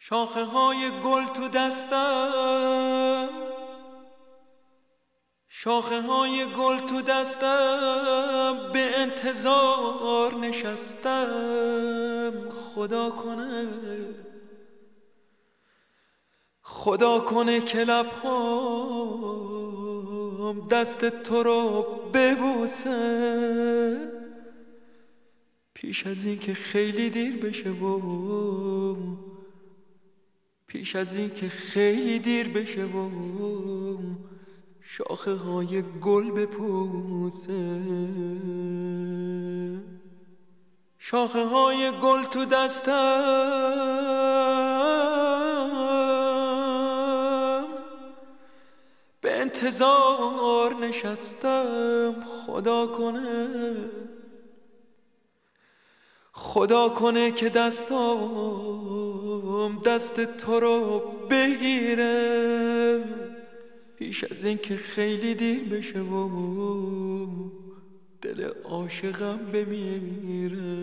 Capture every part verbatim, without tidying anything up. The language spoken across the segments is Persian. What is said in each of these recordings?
شاخه های گل تو دستم، شاخه های گل تو دستم، به انتظار نشستم. خدا کنه خدا کنه که لبهام دست تو رو ببوسه، پیش از این که خیلی دیر بشه و پیش از این که خیلی دیر بشه و شاخه های گل بپوسه. شاخه های گل تو دستم، به انتظار نشستم. خدا کنه خدا کنه که دستام دست تو رو بگیره، پیش از این که خیلی دیر بشه و دل عاشقم بمیره.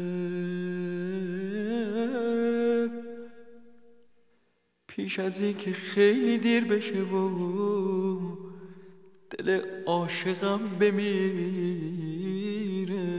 پیش از این که خیلی دیر بشه و دل عاشقم بمیره.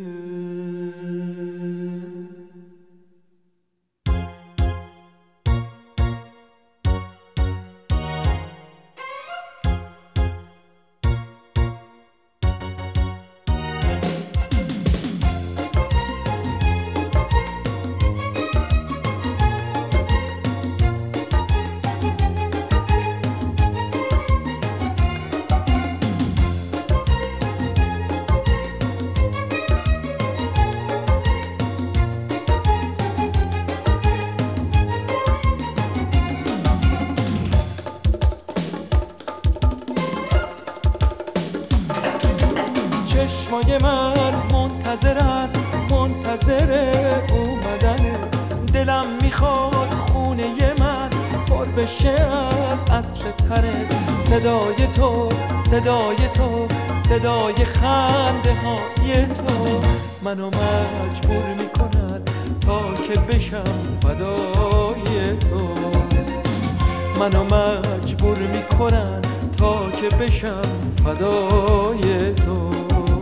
چشمای من منتظرن، منتظر اومدنه. دلم میخواد خونه من پر بشه از عطر تره. صدای تو، صدای تو، صدای خنده های تو منو مجبور میکنن تا که بشم فدای تو. منو مجبور میکنن تا که بشم فدای تو.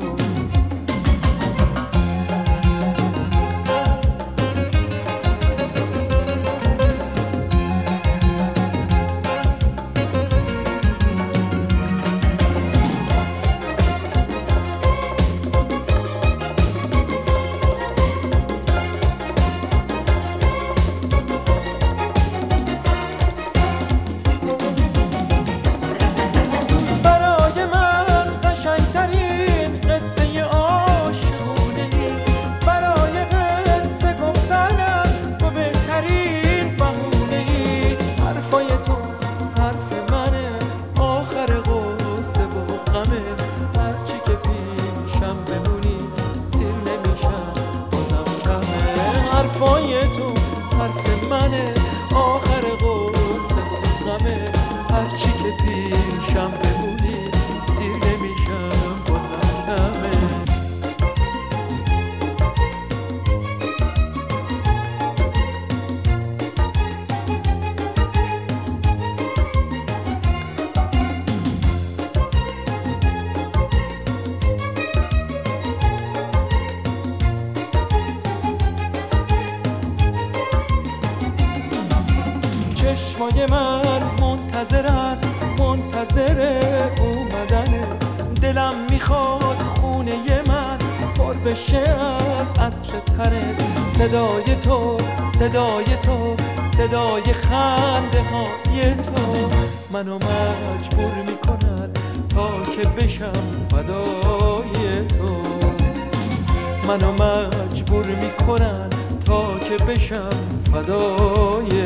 حرفای تو حرف منه، آخر غصه و غمه. هرچی که پیشم بمونی سیر نمیشم بازم کمه. چشمای من منتظرن، منتظر اومدنه. دلم میخواد خونه من پر بشه از عطر تره. صدای تو، صدای تو، صدای خنده های تو منو مجبور میکنن تا که بشم فدای تو. منو مجبور میکنن تا که بشم فدای